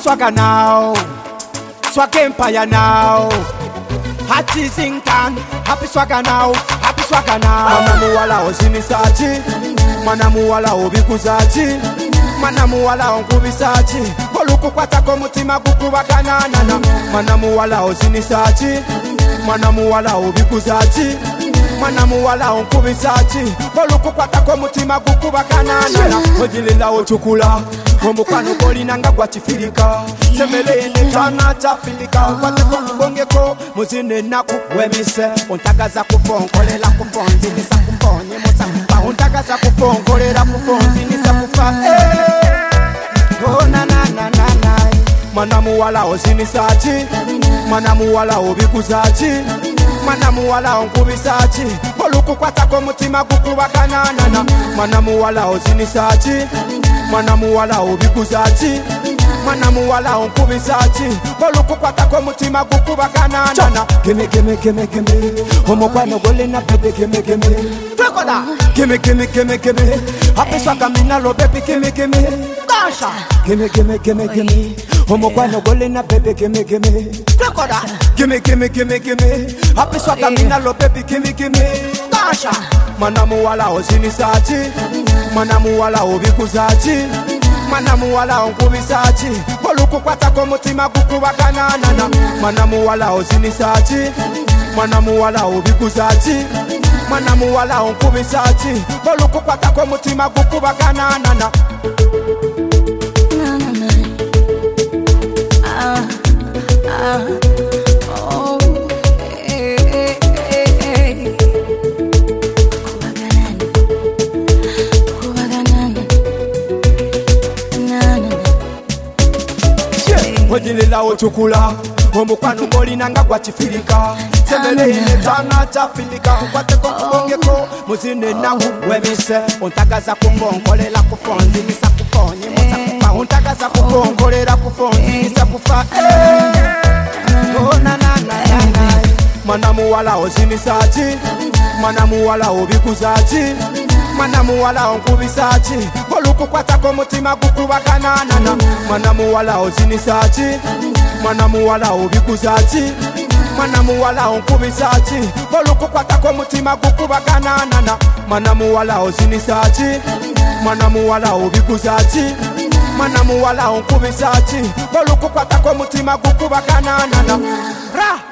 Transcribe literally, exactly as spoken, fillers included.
swagger now, swag empire now. Happy Zinkan, happy swagger now, happy swagger now. Manamu wala ozinisachi, manamu wala obikuzachi, manamu wala onkubisachi. Oluku kwata ko mutima gukubagana nana. Manamu wala ozinisachi, manamu wala obikuzachi, manamu wala onkubisachi. Oluku kwata ko mutima gukubagana nana. Ojilila ochukula, omukwano golina nga gwa kifirika. Semele ene tana chafilika. Kwate ko kubongeko, muzine naku wemise. Ontagaza kufonkolela kufonzi nisa kufonye musa kufa. Ontagaza kufonkolela kufonzi nisa kufa. Oh na na na na na. Manamu wala ozinisachi, manamu wala obikuzachi, manamu wala onkubisachi. Oluku kwata ko mutima gukubagana nana. Manamu wala ozinisachi, manamu wala obikuzachi, manamu wala onkubisachi. Oluku kwata ko mutima gukubagana nana. Gimme gimme gimme gimme, omukwano golina baby gimme gimme. Twekoda gimme gimme gimme gimme, happy swagger mina lo baby gimme gimme. Dasha gimme gimme gimme gimme, omukwano golina baby gimme gimme. Twekoda gimme gimme gimme gimme, happy swagger mina lo baby gimme gimme. Dasha manamu wala ozinisachi, manamu wala obikuzachi, manamu wala onkubisachi. Oluku kwata ko mutima gukubagana nana. Manamu wala ozinisachi, manamu wala obikuzachi, manamu wala onkubisachi. Oluku kwata ko mutima gukubagana nana. Ah, ah, oh, eh, eh, eh, eh. Kubaganana, kubaganana, na na na. Ojilila ochukula, omukwano golina nga gwa kifirika. Semele ene tana chafilika. Kwate ko kubongeko, muzine naku wemise. Ontagaza kufonkolela kufonzi nisa kufonye musa kufa. Ontagaza kufonkolela kufonzi nisa kufa. Oh na na na na na. Manamu wala ozinisachi, manamu wala obikuzachi, manamu wala onkubisachi. Oluku kwata ko mutima gukubagana nana. Manamu wala ozinisachi, manamu wala obikuzachi, manamu wala onkubisachi. Oluku kwata ko mutima gukubagana nana. Manamu wala ozinisachi, manamu wala obikuzachi, manamu wala onkubisachi. Oluku kwata ko mutima gukubagana nana. Ra